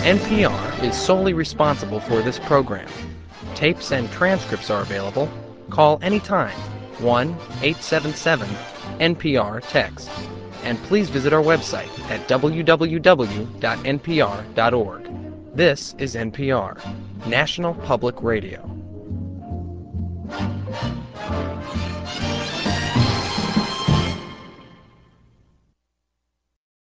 NPR is solely responsible for this program. Tapes and transcripts are available. Call anytime, 1-877-NPR-TEXT. And please visit our website at www.npr.org. This is NPR, National Public Radio.